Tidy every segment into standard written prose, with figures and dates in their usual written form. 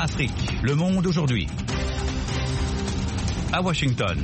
Afrique. Le monde aujourd'hui. À Washington.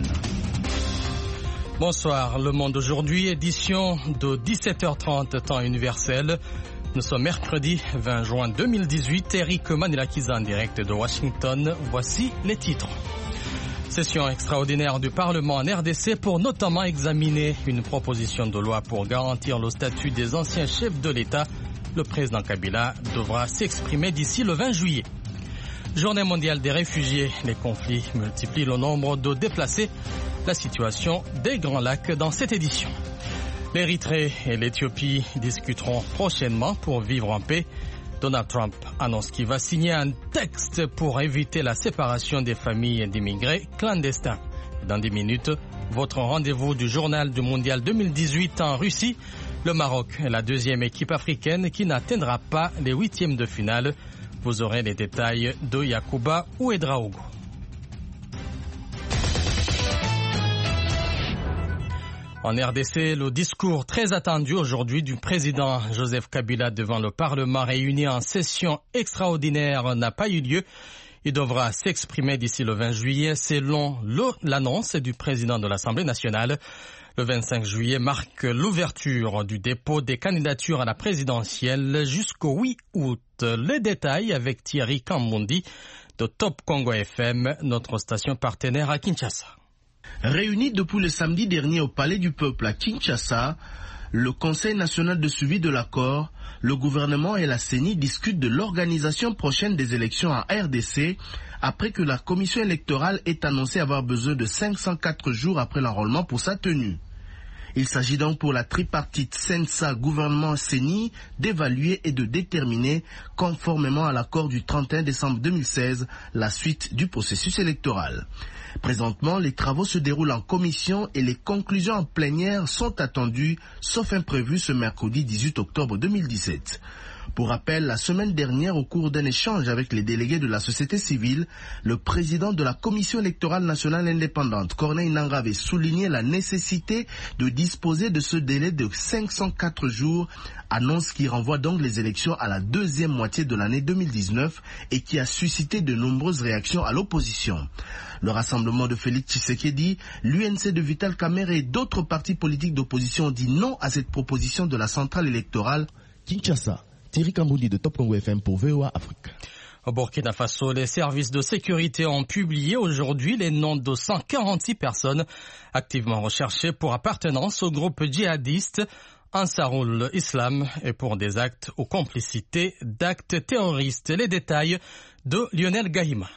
Bonsoir, Le Monde aujourd'hui, édition de 17h30 temps universel. Nous sommes mercredi 20 juin 2018. Eric Manilakiza en direct de Washington. Voici les titres. Session extraordinaire du Parlement en RDC pour notamment examiner une proposition de loi pour garantir le statut des anciens chefs de l'État. Le président Kabila devra s'exprimer d'ici le 20 juillet. Journée mondiale des réfugiés. Les conflits multiplient le nombre de déplacés. La situation des Grands Lacs dans cette édition. L'Érythrée et l'Éthiopie discuteront prochainement pour vivre en paix. Donald Trump annonce qu'il va signer un texte pour éviter la séparation des familles d'immigrés clandestins. Dans 10 minutes, votre rendez-vous du journal du Mondial 2018 en Russie. Le Maroc est la deuxième équipe africaine qui n'atteindra pas les huitièmes de finale. Vous aurez les détails de Yacouba Ouedraogo. En RDC, le discours très attendu aujourd'hui du président Joseph Kabila devant le Parlement réuni en session extraordinaire n'a pas eu lieu. Il devra s'exprimer d'ici le 20 juillet selon l'annonce du président de l'Assemblée nationale. Le 25 juillet marque l'ouverture du dépôt des candidatures à la présidentielle jusqu'au 8 août. Les détails avec Thierry Kambundi de Top Congo FM, notre station partenaire à Kinshasa. Réunis depuis le samedi dernier au Palais du Peuple à Kinshasa, le Conseil national de suivi de l'accord, le gouvernement et la CENI discutent de l'organisation prochaine des élections en RDC après que la commission électorale ait annoncé avoir besoin de 504 jours après l'enrôlement pour sa tenue. Il s'agit donc pour la tripartite CENSA gouvernement CENI d'évaluer et de déterminer, conformément à l'accord du 31 décembre 2016, la suite du processus électoral. Présentement, les travaux se déroulent en commission et les conclusions en plénière sont attendues, sauf imprévu ce mercredi 18 octobre 2017. Pour rappel, la semaine dernière, au cours d'un échange avec les délégués de la société civile, le président de la Commission électorale nationale indépendante, Corneille Nangaa, avait souligné la nécessité de disposer de ce délai de 504 jours, annonce qui renvoie donc les élections à la deuxième moitié de l'année 2019 et qui a suscité de nombreuses réactions à l'opposition. Le rassemblement de Félix Tshisekedi, l'UNC de Vital Kamerhe et d'autres partis politiques d'opposition ont dit non à cette proposition de la centrale électorale. Kinshasa. Thierry Kamboudi de Top Congo FM pour VOA Afrique. Au Burkina Faso, les services de sécurité ont publié aujourd'hui les noms de 146 personnes activement recherchées pour appartenance au groupe djihadiste Ansarul Islam et pour des actes ou complicités d'actes terroristes. Les détails de Lionel Gahima.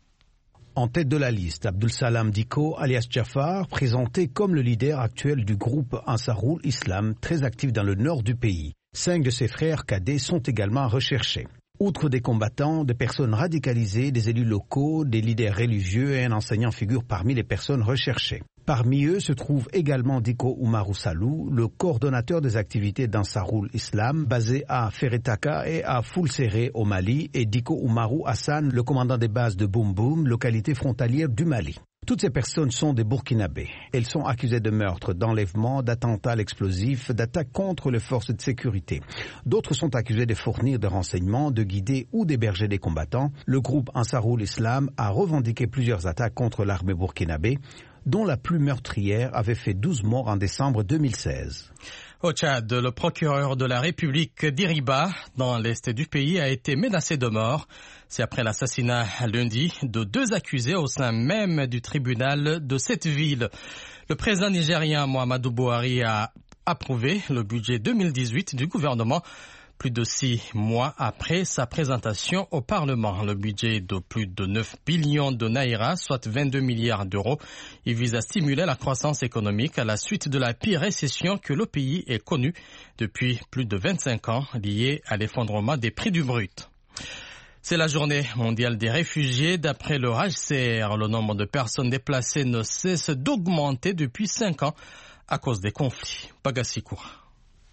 En tête de la liste, Abdul Salam Diko, alias Jafar, présenté comme le leader actuel du groupe Ansarul Islam, très actif dans le nord du pays. 5 de ses frères cadets sont également recherchés. Outre des combattants, des personnes radicalisées, des élus locaux, des leaders religieux et un enseignant figurent parmi les personnes recherchées. Parmi eux se trouve également Diko Oumarou Salou, le coordonnateur des activités d'Ansarul Islam, basé à Feretaka et à Foulséré au Mali, et Diko Oumarou Hassan, le commandant des bases de Boum Boum, localité frontalière du Mali. Toutes ces personnes sont des Burkinabés. Elles sont accusées de meurtre, d'enlèvement, d'attentats à l'explosif, d'attaques contre les forces de sécurité. D'autres sont accusées de fournir des renseignements, de guider ou d'héberger des combattants. Le groupe Ansarul Islam a revendiqué plusieurs attaques contre l'armée burkinabé, dont la plus meurtrière avait fait 12 morts en décembre 2016. Au Tchad, le procureur de la République d'Iriba, dans l'est du pays, a été menacé de mort. C'est après l'assassinat lundi de 2 accusés au sein même du tribunal de cette ville. Le président nigérien Muhammadu Buhari a approuvé le budget 2018 du gouvernement, plus de 6 mois après sa présentation au Parlement. Le budget de plus de 9 billions de naira, soit 22 milliards d'euros. Il vise à stimuler la croissance économique à la suite de la pire récession que le pays ait connue depuis plus de 25 ans, liée à l'effondrement des prix du brut. C'est la journée mondiale des réfugiés. D'après le HCR, le nombre de personnes déplacées ne cesse d'augmenter depuis 5 ans à cause des conflits. Pagassikoura.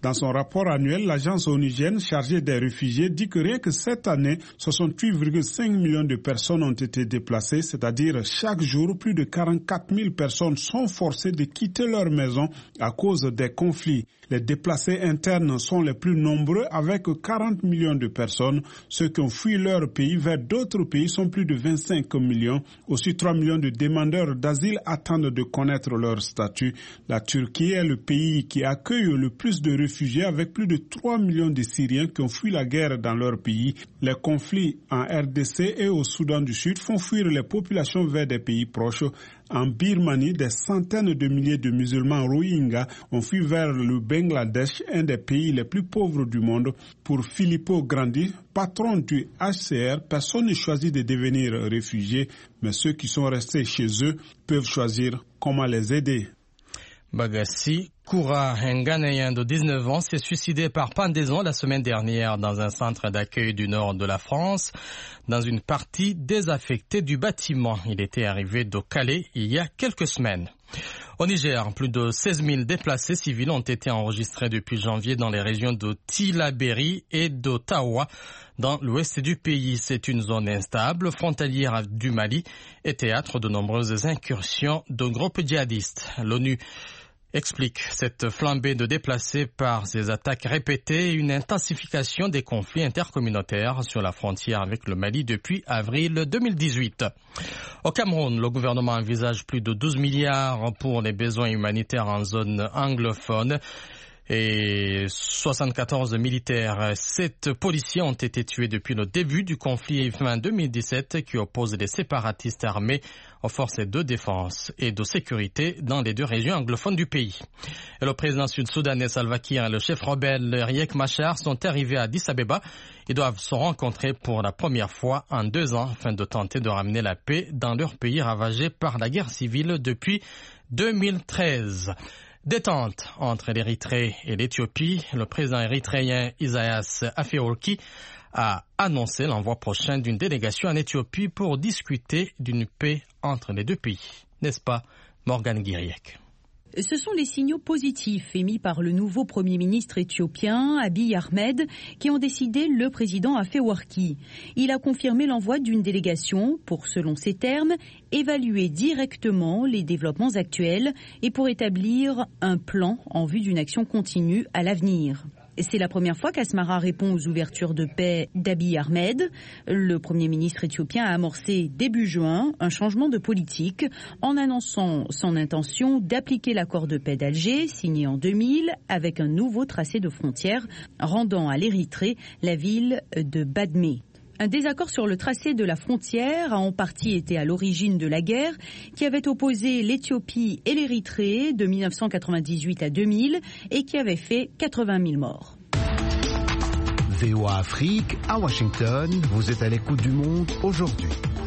Dans son rapport annuel, l'agence onusienne chargée des réfugiés dit que rien que cette année, 68,5 millions de personnes ont été déplacées, c'est-à-dire chaque jour, plus de 44 000 personnes sont forcées de quitter leur maison à cause des conflits. Les déplacés internes sont les plus nombreux avec 40 millions de personnes. Ceux qui ont fui leur pays vers d'autres pays sont plus de 25 millions. Aussi 3 millions de demandeurs d'asile attendent de connaître leur statut. La Turquie est le pays qui accueille le plus de réfugiés avec plus de 3 millions de Syriens qui ont fui la guerre dans leur pays. Les conflits en RDC et au Soudan du Sud font fuir les populations vers des pays proches. En Birmanie, des centaines de milliers de musulmans Rohingyas ont fui vers le Bangladesh, un des pays les plus pauvres du monde. Pour Filippo Grandi, patron du HCR, personne ne choisit de devenir réfugié, mais ceux qui sont restés chez eux peuvent choisir comment les aider. Bagassi Koura, un Ghanéen de 19 ans, s'est suicidé par pendaison la semaine dernière dans un centre d'accueil du nord de la France, dans une partie désaffectée du bâtiment. Il était arrivé de Calais il y a quelques semaines. Au Niger, plus de 16 000 déplacés civils ont été enregistrés depuis janvier dans les régions de Tillabéri et d'Ottawa, dans l'ouest du pays. C'est une zone instable, frontalière du Mali et théâtre de nombreuses incursions de groupes djihadistes. L'ONU explique cette flambée de déplacés par ces attaques répétées et une intensification des conflits intercommunautaires sur la frontière avec le Mali depuis avril 2018. Au Cameroun, le gouvernement envisage plus de 12 milliards pour les besoins humanitaires en zone anglophone. Et 74 militaires, 7 policiers ont été tués depuis le début du conflit fin 2017 qui oppose les séparatistes armés aux forces de défense et de sécurité dans les deux régions anglophones du pays. Et le président sud-soudanais Salva Kiir et le chef rebelle Riek Machar sont arrivés à Addis Abeba. Ils doivent se rencontrer pour la première fois en 2 ans afin de tenter de ramener la paix dans leur pays ravagé par la guerre civile depuis 2013. Détente entre l'Érythrée et l'Éthiopie, le président érythréen Isaias Afewerki a annoncé l'envoi prochain d'une délégation en Éthiopie pour discuter d'une paix entre les deux pays. N'est-ce pas, Morgane Guiriec? Ce sont les signaux positifs émis par le nouveau Premier ministre éthiopien, Abiy Ahmed, qui ont décidé le président Afewerki. Il a confirmé l'envoi d'une délégation pour, selon ses termes, évaluer directement les développements actuels et pour établir un plan en vue d'une action continue à l'avenir. C'est la première fois qu'Asmara répond aux ouvertures de paix d'Abiy Ahmed. Le Premier ministre éthiopien a amorcé début juin un changement de politique en annonçant son intention d'appliquer l'accord de paix d'Alger, signé en 2000, avec un nouveau tracé de frontières rendant à l'Érythrée la ville de Badmé. Un désaccord sur le tracé de la frontière a en partie été à l'origine de la guerre qui avait opposé l'Éthiopie et l'Érythrée de 1998 à 2000 et qui avait fait 80 000 morts. VOA Afrique, à Washington, vous êtes à l'écoute du monde aujourd'hui.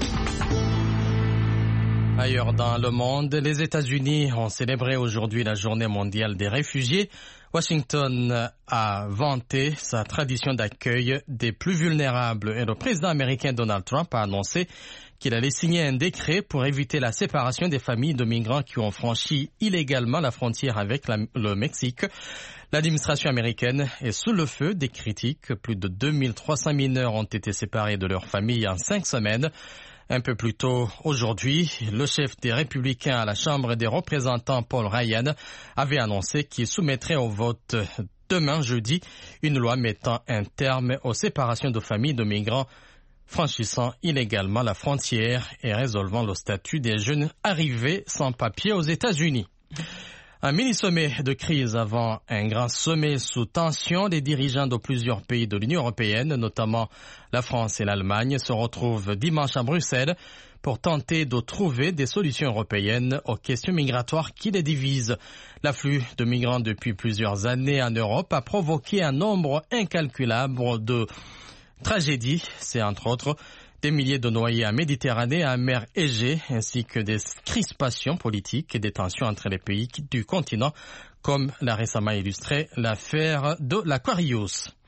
Ailleurs dans le monde, les États-Unis ont célébré aujourd'hui la journée mondiale des réfugiés. Washington a vanté sa tradition d'accueil des plus vulnérables et le président américain Donald Trump a annoncé qu'il allait signer un décret pour éviter la séparation des familles de migrants qui ont franchi illégalement la frontière avec le Mexique. L'administration américaine est sous le feu des critiques. Plus de 2300 mineurs ont été séparés de leur famille en 5 semaines. Un peu plus tôt aujourd'hui, le chef des Républicains à la Chambre des représentants, Paul Ryan, avait annoncé qu'il soumettrait au vote demain jeudi une loi mettant un terme aux séparations de familles de migrants franchissant illégalement la frontière et résolvant le statut des jeunes arrivés sans papier aux États-Unis. Un mini-sommet de crise avant un grand sommet sous tension. Les dirigeants de plusieurs pays de l'Union européenne, notamment la France et l'Allemagne, se retrouvent dimanche à Bruxelles pour tenter de trouver des solutions européennes aux questions migratoires qui les divisent. L'afflux de migrants depuis plusieurs années en Europe a provoqué un nombre incalculable de tragédies. C'est entre autres des milliers de noyés en Méditerranée, en mer Égée, ainsi que des crispations politiques et des tensions entre les pays du continent, comme l'a récemment illustré l'affaire de l'Aquarius.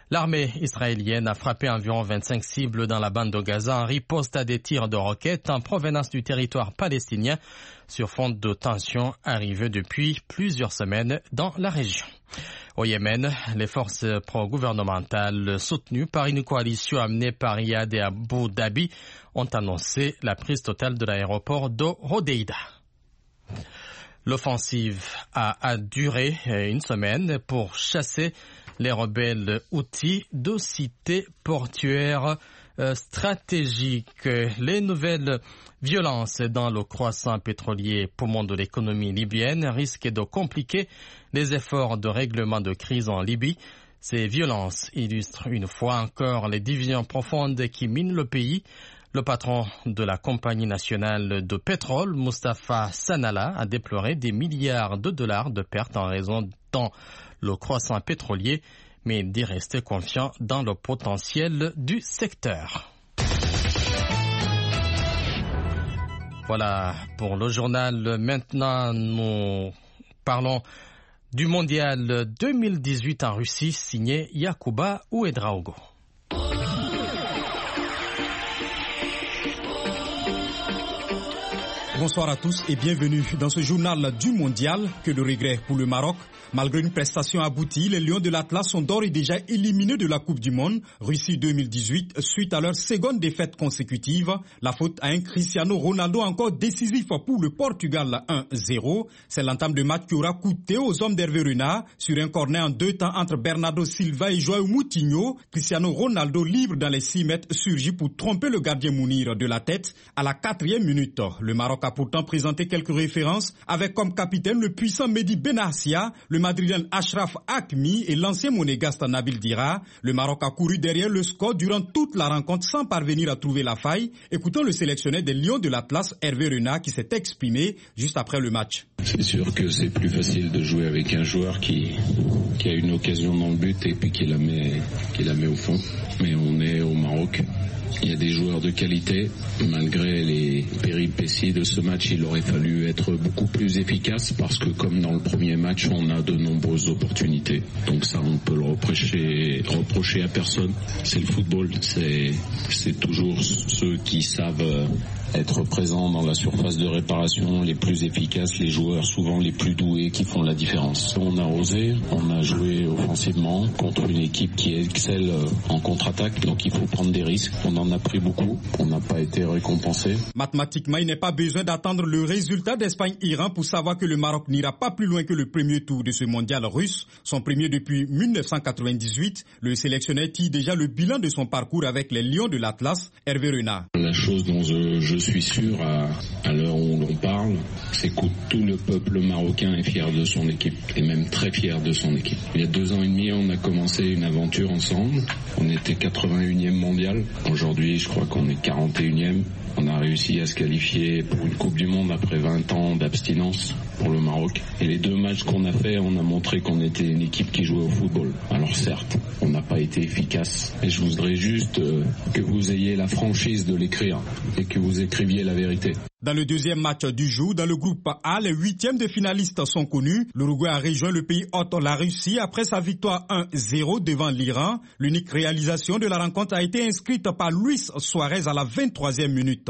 L'armée israélienne a frappé environ 25 cibles dans la bande de Gaza en riposte à des tirs de roquettes en provenance du territoire palestinien sur fond de tensions arrivées depuis plusieurs semaines dans la région. Au Yémen, les forces pro-gouvernementales soutenues par une coalition amenée par Riyad et Abu Dhabi ont annoncé la prise totale de l'aéroport de Hodeïda. L'offensive a duré une semaine pour chasser les rebelles Houthis de cités portuaires stratégiques. Les nouvelles violences dans le croissant pétrolier poumon de l'économie libyenne risquent de compliquer les efforts de règlement de crise en Libye. Ces violences illustrent une fois encore les divisions profondes qui minent le pays. Le patron de la compagnie nationale de pétrole, Mustafa Sanala, a déploré des milliards de dollars de pertes en raison dans le croissant pétrolier, mais dit rester confiant dans le potentiel du secteur. Voilà pour le journal. Maintenant, nous parlons du mondial 2018 en Russie, signé Yacouba Ouedraogo. Bonsoir à tous et bienvenue dans ce journal du mondial. Que de regrets pour le Maroc. Malgré une prestation aboutie, les Lions de l'Atlas sont d'ores et déjà éliminés de la Coupe du Monde, Russie 2018, suite à leur seconde défaite consécutive. La faute à un Cristiano Ronaldo encore décisif pour le Portugal 1-0. C'est l'entame de match qui aura coûté aux hommes d'Hervé Renard. Sur un corner en deux temps entre Bernardo Silva et João Moutinho, Cristiano Ronaldo libre dans les 6 mètres surgit pour tromper le gardien Mounir de la tête à la 4e minute. Le Maroc a pourtant présenté quelques références avec comme capitaine le puissant Mehdi Benassia, le Madrilène Achraf Hakimi et l'ancien monégasque Nabil Dira. Le Maroc a couru derrière le score durant toute la rencontre sans parvenir à trouver la faille. Écoutons le sélectionneur des Lions de l'Atlas, Hervé Renard, qui s'est exprimé juste après le match. C'est sûr que c'est plus facile de jouer avec un joueur qui a une occasion dans le but et puis qui la met au fond. Mais on est au Maroc. Il y a des joueurs de qualité. Malgré les péripéties de ce match, il aurait fallu être beaucoup plus efficace parce que comme dans le premier match, on a de nombreuses opportunités. Donc ça, on peut le reprocher à personne. C'est le football. C'est toujours ceux qui savent être présents dans la surface de réparation, les plus efficaces, les joueurs souvent les plus doués qui font la différence. On a osé, on a joué offensivement contre une équipe qui excelle en contre-attaque, donc il faut prendre des risques. On en a pris beaucoup, on n'a pas été récompensé. Mathématiquement, il n'est pas besoin d'attendre le résultat d'Espagne-Iran pour savoir que le Maroc n'ira pas plus loin que le premier tour de ce mondial russe, son premier depuis 1998. Le sélectionneur tire déjà le bilan de son parcours avec les Lions de l'Atlas, Hervé Renard. La chose dont je suis sûr à l'heure où l'on parle, c'est que tout le peuple marocain est fier de son équipe, et même très fier de son équipe. Il y a 2 ans et demi, on a commencé une aventure ensemble. On était 81e mondial. Aujourd'hui, je crois qu'on est 41e. On a réussi à se qualifier pour une Coupe du Monde après 20 ans d'abstinence pour le Maroc. Et les 2 matchs qu'on a fait, on a montré qu'on était une équipe qui jouait au football. Alors certes, on n'a pas été efficace. Et je voudrais juste que vous ayez la franchise de l'écrire et que vous écriviez la vérité. Dans le deuxième match du jour, dans le groupe A, les 8e de finalistes sont connus. L'Uruguay a rejoint le pays hôte, la Russie, après sa victoire 1-0 devant l'Iran. L'unique réalisation de la rencontre a été inscrite par Luis Suarez à la 23e minute.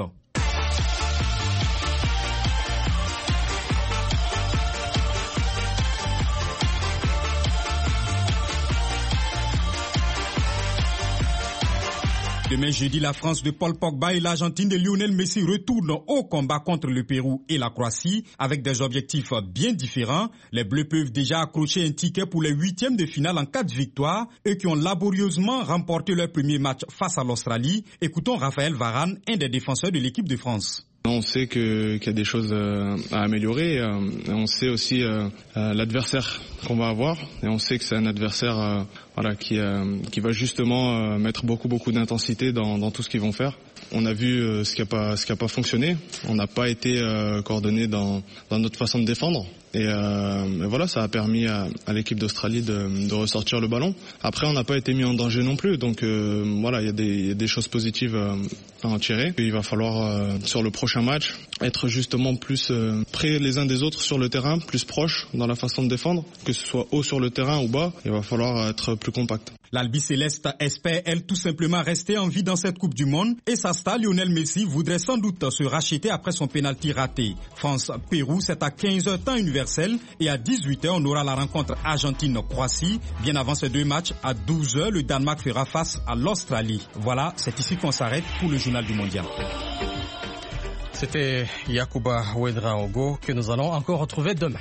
Demain jeudi, la France de Paul Pogba et l'Argentine de Lionel Messi retournent au combat contre le Pérou et la Croatie avec des objectifs bien différents. Les Bleus peuvent déjà accrocher un ticket pour les 8e de finale en cas de victoire, eux qui ont laborieusement remporté leur premier match face à l'Australie. Écoutons Raphaël Varane, un des défenseurs de l'équipe de France. On sait qu'il y a des choses à améliorer. On sait aussi l'adversaire qu'on va avoir. Et on sait que c'est un adversaire qui va justement mettre beaucoup d'intensité dans tout ce qu'ils vont faire. On a vu ce qui a pas fonctionné. On n'a pas été coordonné dans notre façon de défendre. Et voilà, ça a permis à l'équipe d'Australie de ressortir le ballon. Après, on n'a pas été mis en danger non plus. Donc voilà, il y a des choses positives à en tirer. Il va falloir sur le prochain match être justement plus près les uns des autres sur le terrain, plus proches dans la façon de défendre, que ce soit haut sur le terrain ou bas. Il va falloir être plus compact. L'Albi Céleste espère, elle, tout simplement rester en vie dans cette Coupe du Monde et sa star Lionel Messi voudrait sans doute se racheter après son pénalty raté. France-Pérou, c'est à 15h temps universel et à 18h, on aura la rencontre Argentine-Croatie. Bien avant ces deux matchs, à 12h, le Danemark fera face à l'Australie. Voilà, c'est ici qu'on s'arrête pour le journal du mondial. C'était Yacouba Ouedraogo que nous allons encore retrouver demain.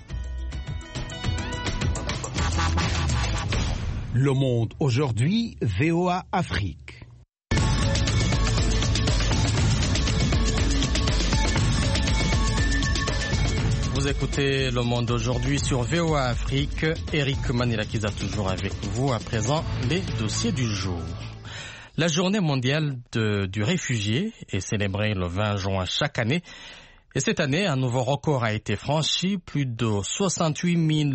Le Monde aujourd'hui, VOA Afrique. Vous écoutez Le Monde aujourd'hui sur VOA Afrique. Eric Manilakiza toujours avec vous. À présent, les dossiers du jour. La journée mondiale du réfugié est célébrée le 20 juin chaque année. Et cette année, un nouveau record a été franchi. Plus de 68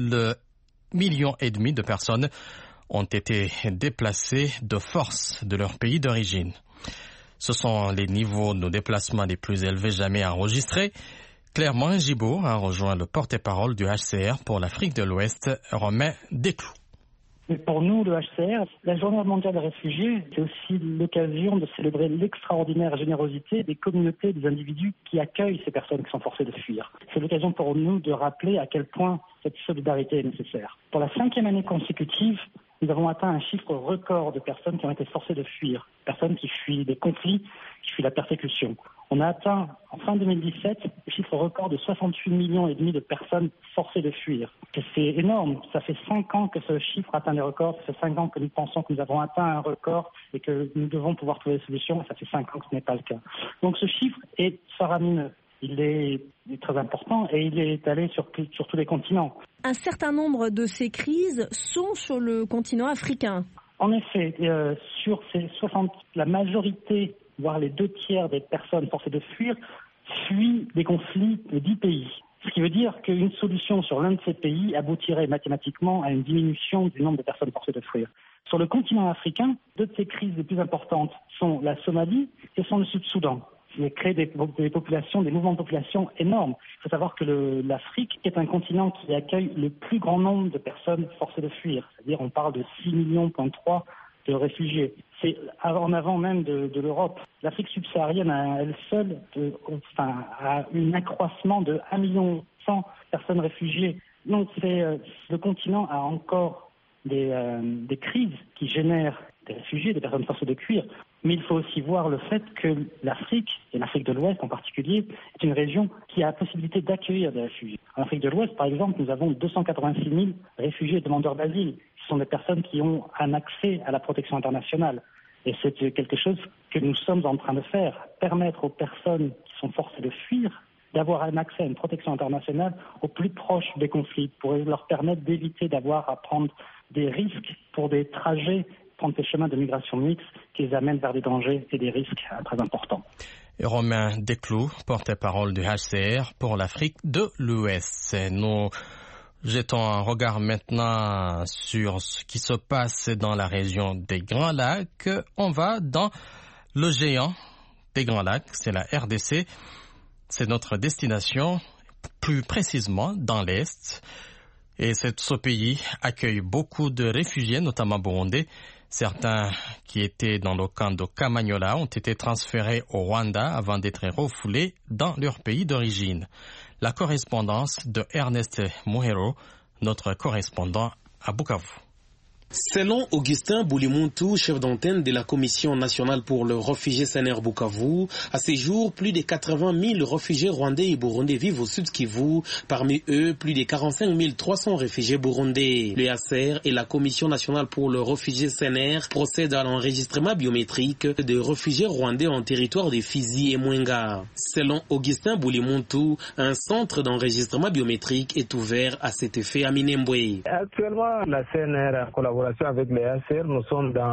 millions et demi de personnes ont été déplacés de force de leur pays d'origine. Ce sont les niveaux de déplacement les plus élevés jamais enregistrés. Claire Morin-Gibault a rejoint le porte-parole du HCR pour l'Afrique de l'Ouest, Romain Desclous. Et pour nous, le HCR, la Journée mondiale des réfugiés, c'est aussi l'occasion de célébrer l'extraordinaire générosité des communautés, des individus qui accueillent ces personnes qui sont forcées de fuir. C'est l'occasion pour nous de rappeler à quel point cette solidarité est nécessaire. Pour la 5e année consécutive, nous avons atteint un chiffre record de personnes qui ont été forcées de fuir, personnes qui fuient des conflits, qui fuient la persécution. On a atteint, en fin 2017, le chiffre record de 68 millions et demi de personnes forcées de fuir. Et c'est énorme. Ça fait 5 ans que ce chiffre atteint des records. Ça fait 5 ans que nous pensons que nous avons atteint un record et que nous devons pouvoir trouver des solutions. Ça fait 5 ans que ce n'est pas le cas. Donc ce chiffre est faramineux. Il est très important et il est étalé sur tous les continents. Un certain nombre de ces crises sont sur le continent africain. En effet, sur ces 60, la majorité, voire les 2/3 des personnes forcées de fuir, fuient des conflits de 10 pays. Ce qui veut dire qu'une solution sur l'un de ces pays aboutirait mathématiquement à une diminution du nombre de personnes forcées de fuir. Sur le continent africain, 2 de ces crises les plus importantes sont la Somalie et sont le Sud-Soudan. Il crée des populations, des mouvements de population énormes. Il faut savoir que l'Afrique est un continent qui accueille le plus grand nombre de personnes forcées de fuir. C'est-à-dire on parle de 6,3 millions de réfugiés. C'est en avant même de l'Europe. L'Afrique subsaharienne à elle seule a un accroissement de 1,1 million de personnes réfugiées. Donc le continent a encore des crises qui génèrent des réfugiés, des personnes forcées de fuir. Mais il faut aussi voir le fait que l'Afrique, et l'Afrique de l'Ouest en particulier, est une région qui a la possibilité d'accueillir des réfugiés. En Afrique de l'Ouest, par exemple, nous avons 286 000 réfugiés et demandeurs d'asile. Ce sont des personnes qui ont un accès à la protection internationale. Et c'est quelque chose que nous sommes en train de faire, permettre aux personnes qui sont forcées de fuir d'avoir un accès à une protection internationale au plus proche des conflits, pour leur permettre d'éviter d'avoir à prendre des risques pour des trajets, prendre des chemins de migration mixte qui les amènent vers des dangers et des risques très importants. Et Romain Desclous, porte-parole du HCR pour l'Afrique de l'Ouest. Nous jetons un regard maintenant sur ce qui se passe dans la région des Grands Lacs. On va dans le géant des Grands Lacs, c'est la RDC. C'est notre destination, plus précisément dans l'Est. Et ce pays accueille beaucoup de réfugiés, notamment burundais. Certains qui étaient dans le camp de Kamanyola ont été transférés au Rwanda avant d'être refoulés dans leur pays d'origine. La correspondance de Ernest Muhero, notre correspondant à Bukavu. Selon Augustin Boulimuntu, chef d'antenne de la Commission nationale pour le réfugié CNR Bukavu, à ce jour, plus de 80 000 réfugiés rwandais et burundais vivent au sud Kivu. Parmi eux, plus de 45 300 réfugiés burundais. Le HCR et la Commission nationale pour le réfugié CNR procèdent à l'enregistrement biométrique des réfugiés rwandais en territoire de Fizi et Mwenga. Selon Augustin Boulimuntu, un centre d'enregistrement biométrique est ouvert à cet effet à Minembwe. Actuellement, la CNR a collaboré avec les HCR, nous sommes dans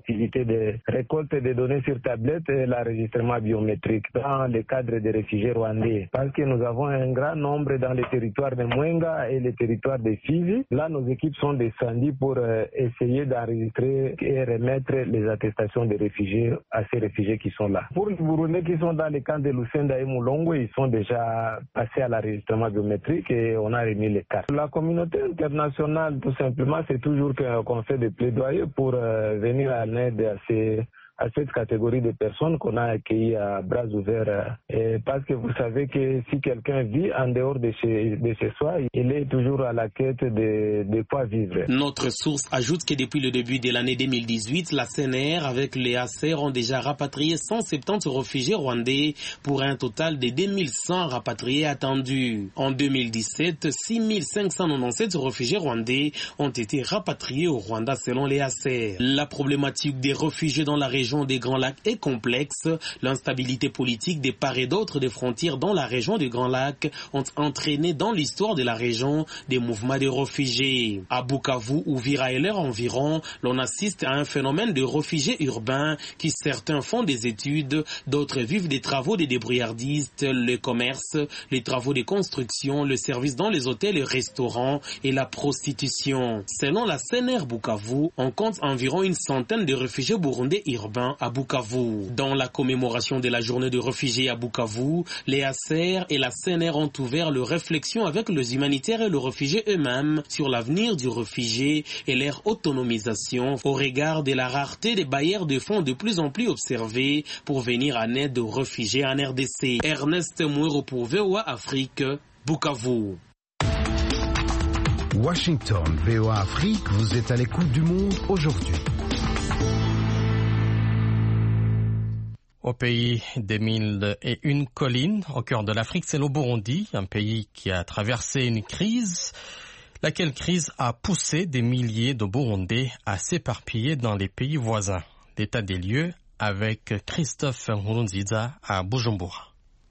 l'activité de récolte des données sur tablette et l'enregistrement biométrique dans le cadre des réfugiés rwandais. Parce que nous avons un grand nombre dans les territoires de Mwenga et les territoires de Fizi. Là, nos équipes sont descendues pour essayer d'enregistrer et remettre les attestations des réfugiés à ces réfugiés qui sont là. Pour les Burundais qui sont dans les camps de Lusenda et Mulongo, ils sont déjà passés à l'enregistrement biométrique et on a remis les cartes. La communauté internationale, tout simplement, c'est toujours qu'on fait des plaidoyers pour venir en aide à cette catégorie de personnes qu'on a accueillies à bras ouverts. Parce que vous savez que si quelqu'un vit en dehors de chez soi, il est toujours à la quête de quoi vivre. Notre source ajoute que depuis le début de l'année 2018, la CNR avec les ACR ont déjà rapatrié 170 réfugiés rwandais pour un total de 2100 rapatriés attendus. En 2017, 6597 réfugiés rwandais ont été rapatriés au Rwanda selon les ACR. La problématique des réfugiés dans la région des Grands Lacs est complexe. L'instabilité politique des part et d'autre des frontières dans la région des Grands Lacs ont entraîné dans l'histoire de la région des mouvements de réfugiés. À Bukavu, Uvira et leur environ, l'on assiste à un phénomène de réfugiés urbains qui certains font des études, d'autres vivent des travaux des débrouillardistes, le commerce, les travaux de construction, le service dans les hôtels et restaurants et la prostitution. Selon la CNR Bukavu, on compte environ une centaine de réfugiés burundais urbains à Bukavu. Dans la commémoration de la journée des réfugiés à Bukavu, les ACR et la CNR ont ouvert leur réflexion avec les humanitaires et les réfugiés eux-mêmes sur l'avenir du réfugié et leur autonomisation au regard de la rareté des bailleurs de fonds de plus en plus observés pour venir en aide aux réfugiés en RDC. Ernest Mouero pour VOA Afrique, Bukavu. Washington, VOA Afrique, vous êtes à l'écoute du monde aujourd'hui. Au pays des mille et une collines, au cœur de l'Afrique, c'est le Burundi, un pays qui a traversé une crise, laquelle crise a poussé des milliers de Burundais à s'éparpiller dans les pays voisins. L'état des lieux avec Christophe Nkurunziza à Bujumbura.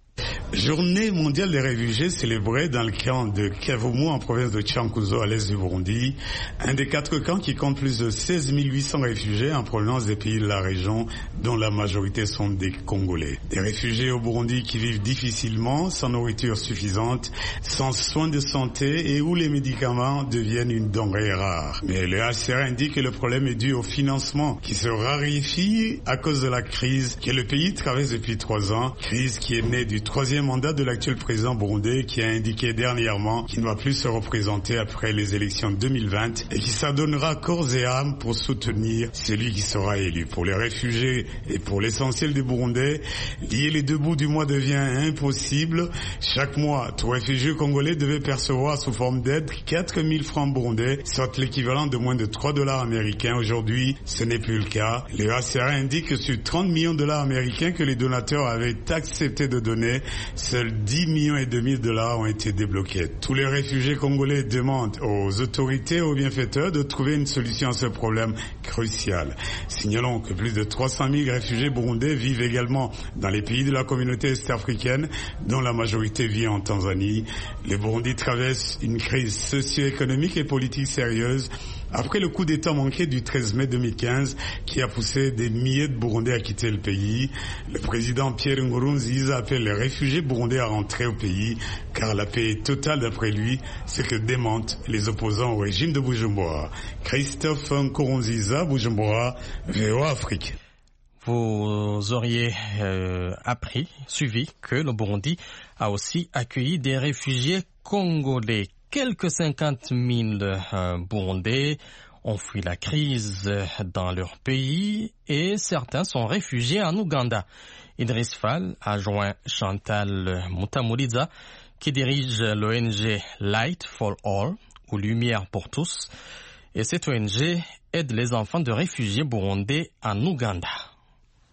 Journée mondiale des réfugiés célébrée dans le camp de Kavumu en province de Chankuzo à l'est du Burundi, un des 4 camps qui compte plus de 16 800 réfugiés en provenance des pays de la région dont la majorité sont des Congolais. Des réfugiés au Burundi qui vivent difficilement, sans nourriture suffisante, sans soins de santé et où les médicaments deviennent une denrée rare. Mais le HCR indique que le problème est dû au financement qui se raréfie à cause de la crise que le pays traverse depuis 3 ans, crise qui est née du 3e mandat de l'actuel président burundais qui a indiqué dernièrement qu'il ne va plus se représenter après les élections 2020 et qui s'adonnera corps et âme pour soutenir celui qui sera élu. Pour les réfugiés et pour l'essentiel des Burundais, lier les deux bouts du mois devient impossible. Chaque mois, tout réfugié congolais devait percevoir sous forme d'aide 4 000 francs burundais, soit l'équivalent de moins de $3 américains. Aujourd'hui, ce n'est plus le cas. Le HCR indique que sur 30 millions de dollars américains que les donateurs avaient accepté de donner, seuls 10,5 millions de dollars ont été débloqués. Tous les réfugiés congolais demandent aux autorités et aux bienfaiteurs de trouver une solution à ce problème crucial. Signalons que plus de 300 000 réfugiés burundais vivent également dans les pays de la communauté est-africaine, dont la majorité vit en Tanzanie. Le Burundi traverse une crise socio-économique et politique sérieuse après le coup d'État manqué du 13 mai 2015 qui a poussé des milliers de Burundais à quitter le pays. Le président Pierre Nkurunziza appelle les réfugiés burundais à rentrer au pays car la paix est totale d'après lui, ce que démentent les opposants au régime de Bujumbura. Christophe Nkurunziza, Bujumbura, VOA Afrique. Vous auriez suivi que le Burundi a aussi accueilli des réfugiés congolais. Quelques 50 000 Burundais ont fui la crise dans leur pays et certains sont réfugiés en Ouganda. Idriss Fall a joint Chantal Mutamuliza qui dirige l'ONG Light for All ou Lumière pour tous et cette ONG aide les enfants de réfugiés burundais en Ouganda.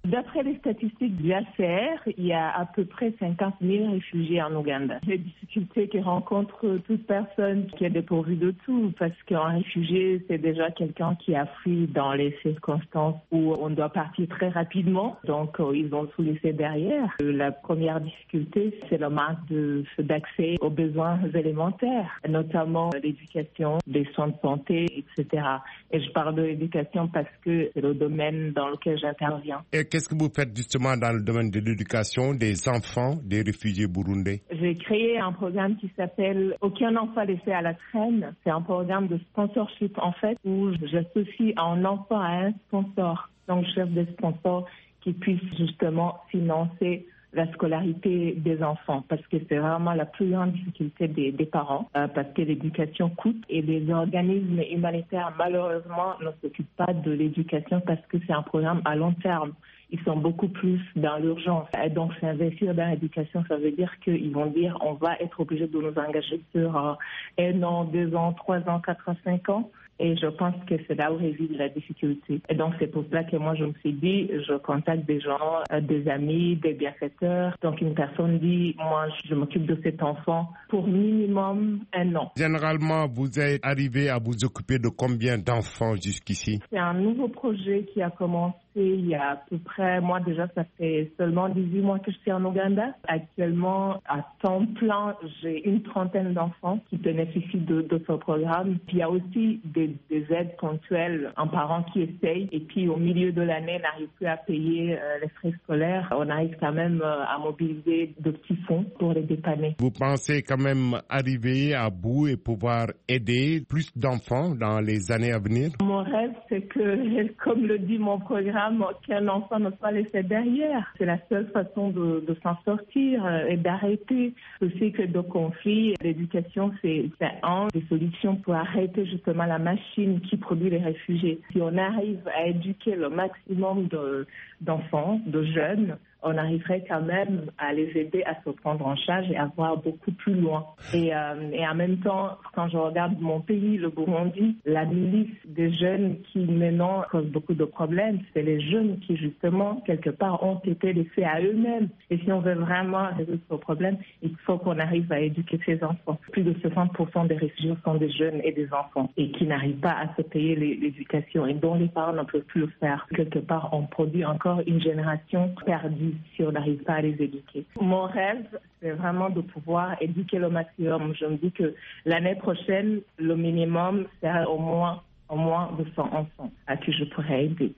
D'après les statistiques du HCR, il y a à peu près 50 000 réfugiés en Ouganda. Les difficultés que rencontre toute personne qui est dépourvue de tout, parce qu'un réfugié, c'est déjà quelqu'un qui a fui dans les circonstances où on doit partir très rapidement, donc ils ont tout laissé derrière. La première difficulté, c'est le manque d'accès aux besoins élémentaires, notamment l'éducation, les soins de santé, etc. Et je parle de l'éducation parce que c'est le domaine dans lequel j'interviens. Et qu'est-ce que vous faites justement dans le domaine de l'éducation des enfants des réfugiés burundais? J'ai créé un programme qui s'appelle « Aucun enfant laissé à la traîne ». C'est un programme de sponsorship en fait où j'associe un enfant à un sponsor. Donc je cherche des sponsors qui puissent justement financer la scolarité des enfants, parce que c'est vraiment la plus grande difficulté des parents, parce que l'éducation coûte et les organismes humanitaires, malheureusement, ne s'occupent pas de l'éducation parce que c'est un programme à long terme. Ils sont beaucoup plus dans l'urgence. Et donc, s'investir dans l'éducation, ça veut dire qu'ils vont dire on va être obligé de nous engager sur 1 an, 2 ans, 3 ans, 4 ans, 5 ans. Et je pense que c'est là où réside la difficulté. Et donc, c'est pour cela que moi, je me suis dit, je contacte des gens, des amis, des bienfaiteurs. Donc, une personne dit, moi, je m'occupe de cet enfant pour minimum 1 an. Généralement, vous êtes arrivé à vous occuper de combien d'enfants jusqu'ici? C'est un nouveau projet qui a commencé il y a à peu près, moi déjà, ça fait seulement 18 mois que je suis en Ouganda. Actuellement, à temps plein, j'ai une trentaine d'enfants qui bénéficient de ce programme. Puis il y a aussi des aides ponctuelles, un parent qui essaye et puis au milieu de l'année n'arrive plus à payer les frais scolaires. On arrive quand même à mobiliser de petits fonds pour les dépanner. Vous pensez quand même arriver à bout et pouvoir aider plus d'enfants dans les années à venir? Mon rêve, c'est que, comme le dit mon programme, qu'un enfant ne soit laissé derrière. C'est la seule façon de s'en sortir et d'arrêter ce cycle de conflit. L'éducation, c'est une des solutions pour arrêter justement la machine qui produit les réfugiés. Si on arrive à éduquer le maximum d'enfants, de jeunes, on arriverait quand même à les aider à se prendre en charge et à voir beaucoup plus loin. Et en même temps, quand je regarde mon pays, le Burundi, la milice des jeunes qui maintenant causent beaucoup de problèmes, c'est les jeunes qui justement, quelque part, ont été laissés à eux-mêmes. Et si on veut vraiment résoudre ce problème, il faut qu'on arrive à éduquer ces enfants. Plus de 60% des réfugiés sont des jeunes et des enfants et qui n'arrivent pas à se payer l'éducation et dont les parents ne peuvent plus le faire. Quelque part, on produit encore une génération perdue si on n'arrive pas à les éduquer. Mon rêve, c'est vraiment de pouvoir éduquer le maximum. Je me dis que l'année prochaine, le minimum sera au moins 200 enfants à qui je pourrais aider.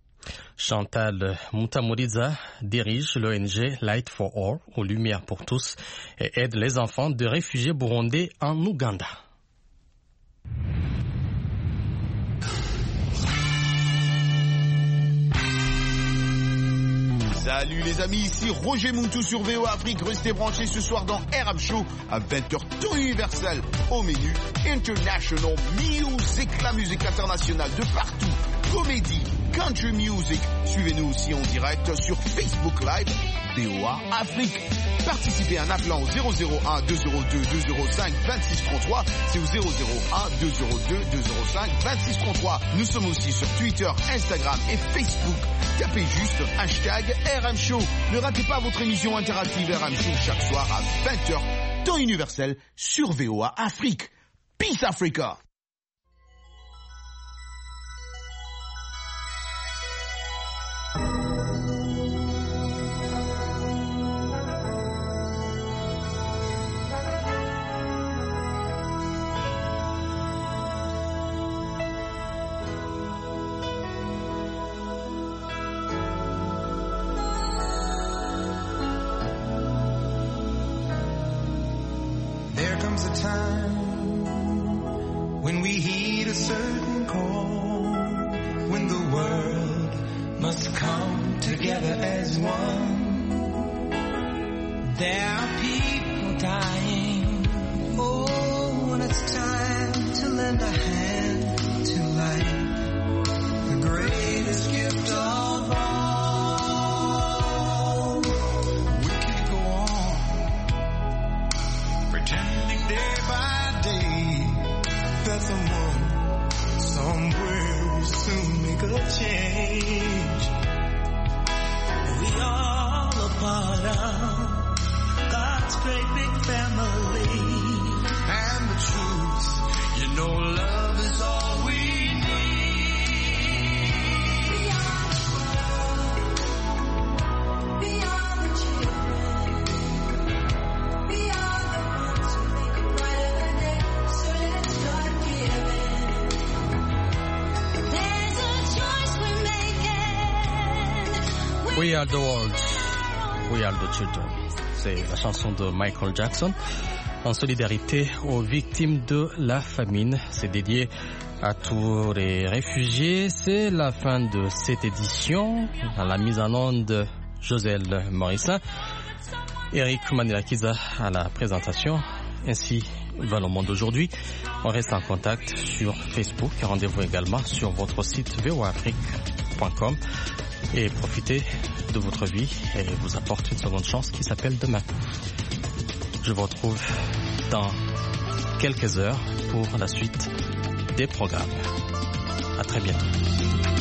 Chantal Mutamuriza dirige l'ONG Light for All, ou Lumière pour tous, et aide les enfants de réfugiés burundais en Ouganda. Salut les amis, ici Roger Muntu sur VOA Afrique. Restez branchés ce soir dans RM Show à 20h temps universel. Au menu, International Music, la musique internationale de partout. Comédie, country music. Suivez-nous aussi en direct sur Facebook Live, VOA Afrique. Participez en appelant au 001 202 205 2633. C'est au 001 202 205 2633. Nous sommes aussi sur Twitter, Instagram et Facebook. Tapez juste hashtag RM Show. Ne ratez pas votre émission interactive RM Show chaque soir à 20h, temps universel sur VOA Afrique. Peace Africa! A time when we heed a certain call, when the world must come together as one. There are people dying. Oh, when it's time to lend a hand to life, the greatest gift of all. We can't go on pretending day by day that someone somewhere will soon make a change. great big family. And the truth, you know love is all we need. Beyond the children, beyond the ones who make a brighter day. So let's start giving. There's a choice we're making. We are the world, we are the children. C'est la chanson de Michael Jackson en solidarité aux victimes de la famine. C'est dédié à tous les réfugiés. C'est la fin de cette édition. À la mise en onde, Joselle Morissin, Eric Manilakiza à la présentation. Ainsi va le monde aujourd'hui. On reste en contact sur Facebook et rendez-vous également sur votre site voaafrique.com. Et profitez de votre vie et vous apporte une seconde chance qui s'appelle demain. Je vous retrouve dans quelques heures pour la suite des programmes. À très bientôt.